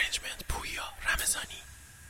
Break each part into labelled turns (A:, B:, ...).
A: منیجمنت پویا رمضانی.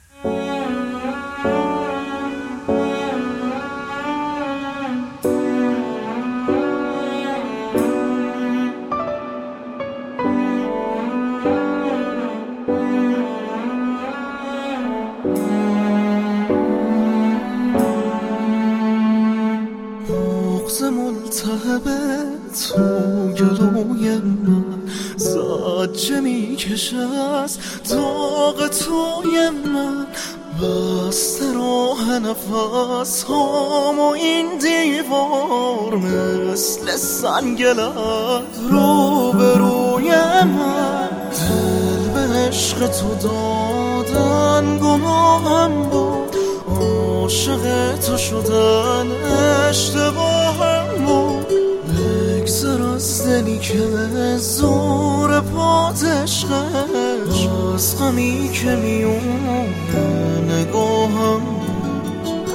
B: بغض ملتهبه تو گلوی من زجه میکشه از داغ توی من، بسته راه نفس هام و این دیوار مثل سنگلت رو به روی من. دل به عشق تو دادن گناهم بود، عاشق تو شدن اشتباهم بود. بگذر از دلی که زور پات عشقش از غمی که میونه نگاهم بود.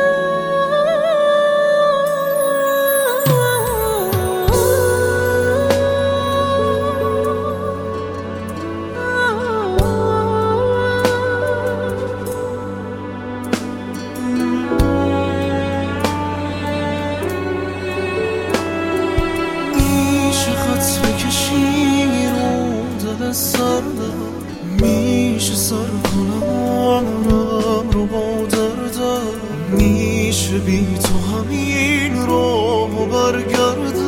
B: میشه سر کنم رو با دردم، میشه بی تو همین رو برگردم.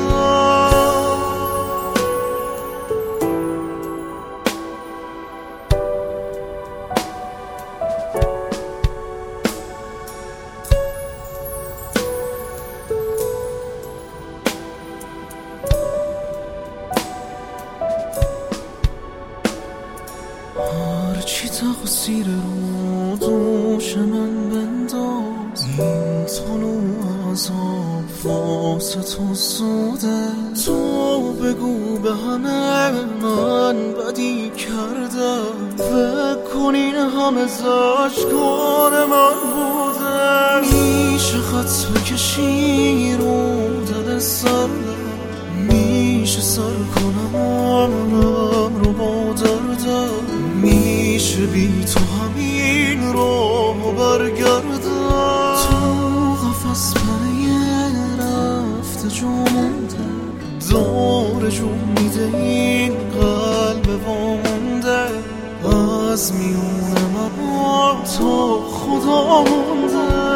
B: هرچی تقصیر رو دوش من بنداز، این طلوع عذاب واسه تو سوده. تو بگو به همه من بدی کردم، فکر کن این همه زشکار من بوده. میشه خط بکشی رو دل سردم، میشه سر کنم رو با دردم، میشه بی تو همین رو برگردم. تو قفص پره رفته جو مونده، داره جو میده این قلب وامونده. از میونه من تو خدا مونده.